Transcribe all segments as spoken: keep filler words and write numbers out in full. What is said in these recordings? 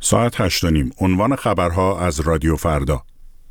ساعت هشت و نیم. عنوان خبرها از رادیو فردا.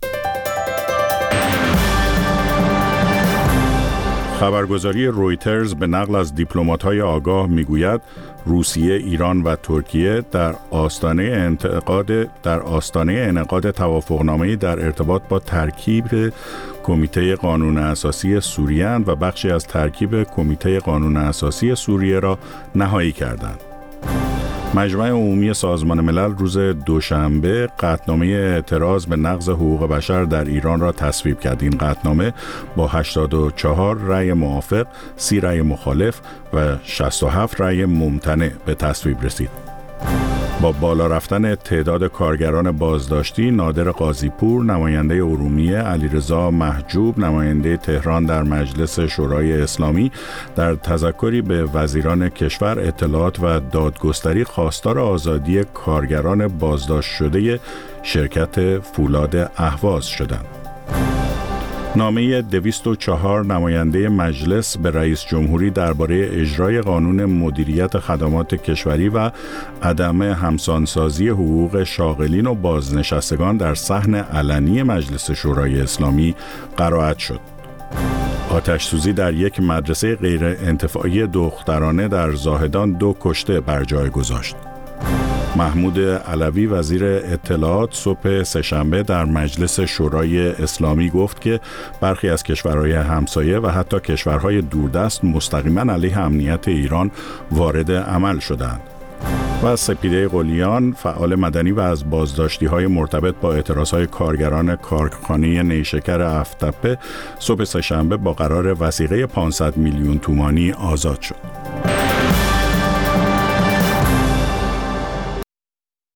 خبرگزاری رویترز به نقل از دیپلمات‌های آگاه میگوید روسیه، ایران و ترکیه در آستانه انعقاد در آستانه انعقاد توافقنامه‌ای در ارتباط با ترکیب کمیته قانون اساسی سوریه و بخشی از ترکیب کمیته قانون اساسی سوریه را نهایی کردند. مجمع عمومی سازمان ملل روز دوشنبه قطعنامه اعتراض به نقض حقوق بشر در ایران را تصویب کرد. این قطعنامه با هشتاد و چهار رأی موافق، سی رأی مخالف و شصت و هفت رأی ممتنع به تصویب رسید. با بالا رفتن تعداد کارگران بازداشتی، نادر قاضی‌پور، نماینده ارومیه، علیرضا محجوب، نماینده تهران در مجلس شورای اسلامی، در تذکری به وزیران کشور، اطلاعات و دادگستری خواستار آزادی کارگران بازداشت شده شرکت فولاد اهواز شدند. نامه دویست و چهار نماینده مجلس به رئیس جمهوری درباره اجرای قانون مدیریت خدمات کشوری و عدم همسانسازی حقوق شاغلین و بازنشستگان در صحن علنی مجلس شورای اسلامی قرائت شد. آتش‌سوزی در یک مدرسه غیر انتفاعی دخترانه در زاهدان دو کشته بر جای گذاشت. محمود علوی وزیر اطلاعات صبح سه‌شنبه در مجلس شورای اسلامی گفت که برخی از کشورهای همسایه و حتی کشورهای دوردست مستقیما علیه امنیت ایران وارد عمل شدند. و سپیده قلیان، فعال مدنی و از بازداشتی‌های مرتبط با اعتراضهای کارگران کارخانه نیشکر افتپه صبح سه‌شنبه با قرار وثیقه پانصد میلیون تومانی آزاد شد.